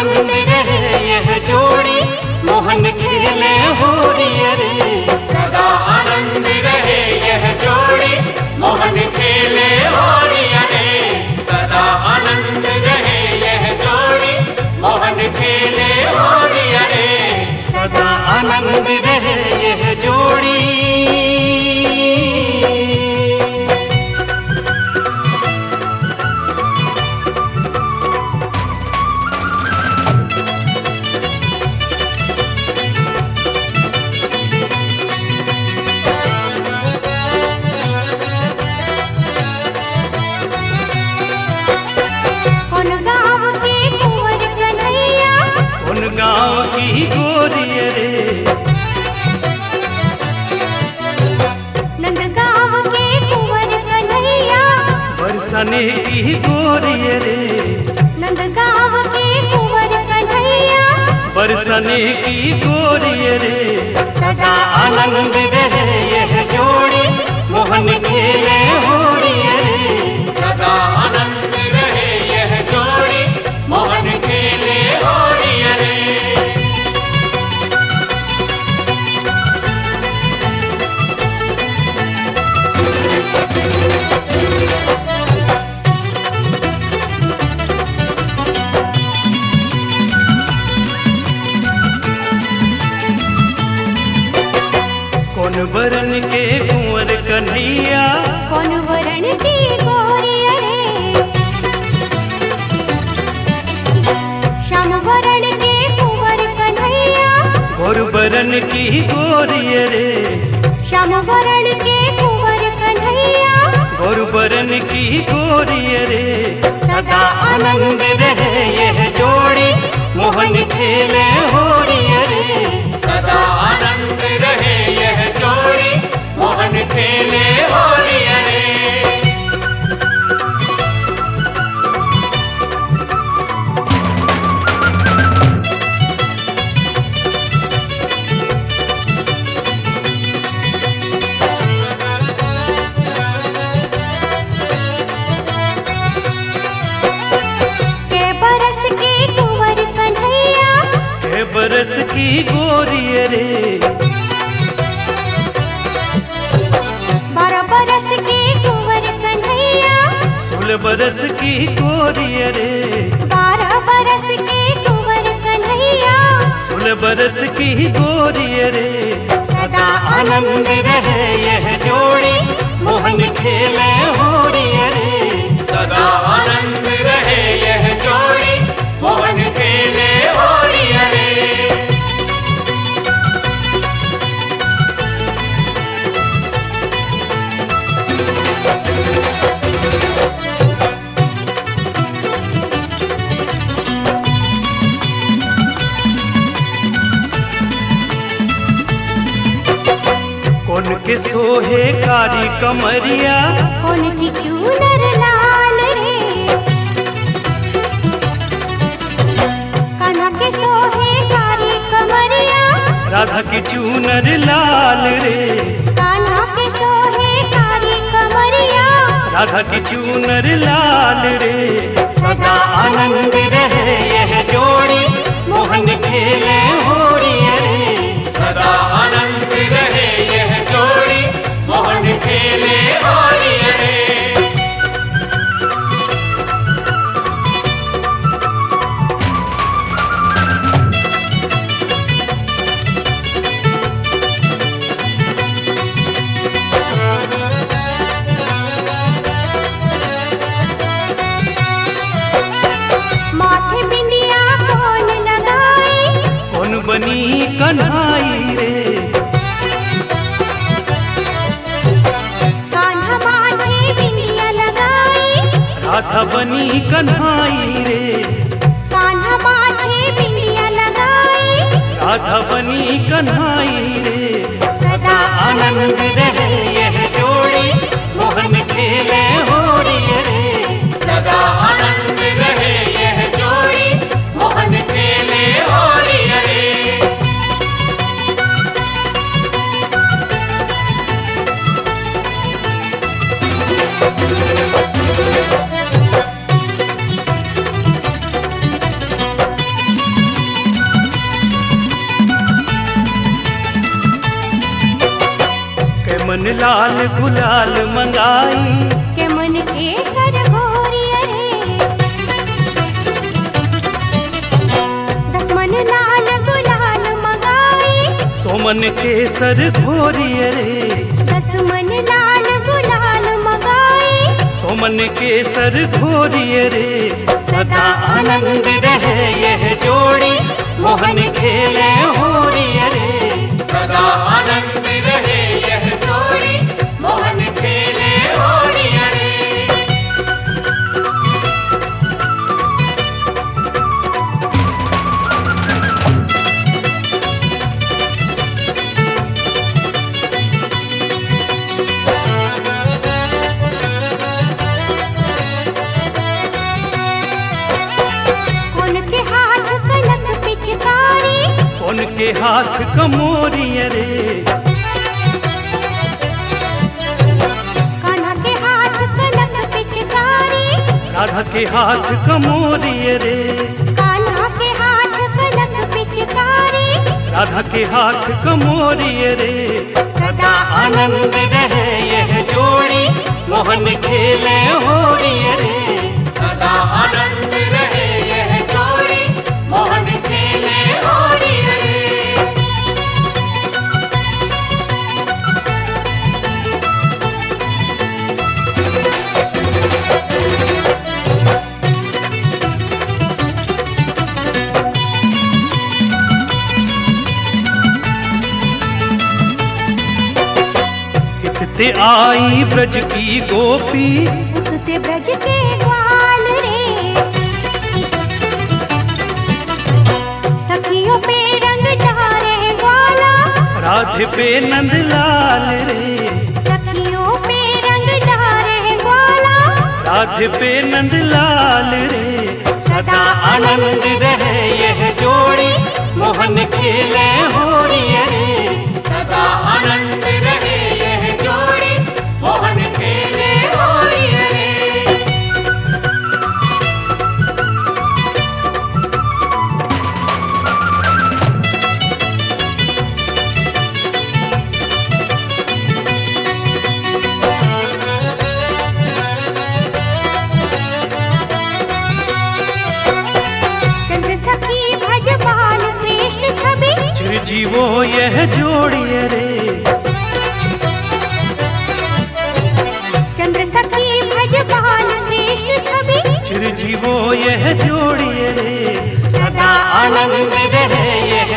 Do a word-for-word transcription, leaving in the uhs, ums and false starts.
आनंद रहे यह जोड़ी, मोहन खेले होरी रे। सदा आनंद रहे यह जोड़ी, मोहन खेले होरी रे। सदा आनंद रहे यह जोड़ी, मोहन खेले होरी रे। सदा आनंद रहे यह जोड़ी। गाँव की गोरी रे, नंदगांव के कुंवर कन्हैया, बरसने की गोरी रे। नंदगांव के कुंवर कन्हैया, बरसने की गोरी रे। सदा आनंद रहे यह जोड़ी, मोहन खेले होरी रे। सदा आनंद रहे यह जोड़ी, मोहन खेले होरी रे। कौन वरण के कुंवर कन्हैया, कौन वरण की गोरी रे। श्याम वरण के कुंवर कन्हैया, गोर वरण की गोरी रे। श्याम वरण के कुंवर कन्हैया, गोर वरण की गोरी रे। सदा आनंद रहे यह जोड़ी, मोहन खेले होरी रे। सदा आनंद रहे यह जोड़ी, मोहन खेले होरी रे। के बरस की कुंवर कन्हैया, के बरस की गोरी रे। बारह बरस की कुंवर कन्हैया, सोलह बरस की गोरी रे। बारह बरस की कुंवर कन्हैया, सोलह बरस की गोरी रे। सदा आनंद रहे यह जोड़ी, मोहन खेले होरी रे। सदा आनंद रहे यह जोड़ी, मोहन खेले होरी रे। कौन के सोहे कारी कमरिया, कौन की चूनर लाल रे। कान्हा के सोहे कारी कमरिया, राधा की चूनर लाल रे। कान्हा के सोहे कारी कमरिया, राधा की चूनर लाल रे। सदा आनंद रहे यह जोड़ी, मोहन खेले होरी रे। सदा आनंद रहे यह जोड़ी, मोहन खेले होरी रे। माथे बिंदिया कौन लगाई, कौन बनी कन्हाई रे। कान्हा माथे बिंदिया लगाई, राधा बनी कन्हाई रे। कान्हा माथे बिंदिया लगाई, राधा बनी कन्हाई रे। सदा आनंद रहे यह जोड़ी, मोहन खेले होरी रे। सदा आनंद रहे यह जोड़ी, मोहन खेले होरी रे। मन लाल गुलाल मंगाई के मन के सर घोरिया रे। दस मन लाल गुलाल मंगाई सोमन के सर घोरिय रे। दस मन लाल गुलाल मंगाई सोमन के सर घोरिय रे। सदा आनंद रहे यह जोड़ी मोहन खेले होरिय रे। सदा आनंद रहे यह जोड़ी मोहन खेले होरिया रे। उनके हाथ कलक पिचकारी उनके हाथ कमोरिय रे। कान्हा के हाथ कलक पिचकारी राधा के हाथ कमोरिय रे। कान्हा के हाथ कलक पिचकारी राधा के हाथ कमोरिय रे। सदा आनंद रहे यह जोड़ी मोहन खेले होरिय रे। सदा आनंद रहे यह जोड़ी मोहन खेले होरिया रे। इकते आई ब्रज की गोपी उठते ब्रज के ग्वाल रे। सखियों पे रंग डारे ग्वाला राधे पे नंदलाल रे। सखियों पे रंग डारे ग्वाला राधे पे नंदलाल रे। सदा आनंद रहे यह जोड़ी मोहन खेले होरिय रे। सदा आनंद रहे यह जोड़ी मोहन खेले होरिया रे। चंद्र सखी भज बाल कृष्ण छवि चिरजीवो यह जोड़िय रे। चंद्र सखी भज बाल कृष्ण छवि चिरजीवो यह जोड़िय रे। सदा आनंद रहे यह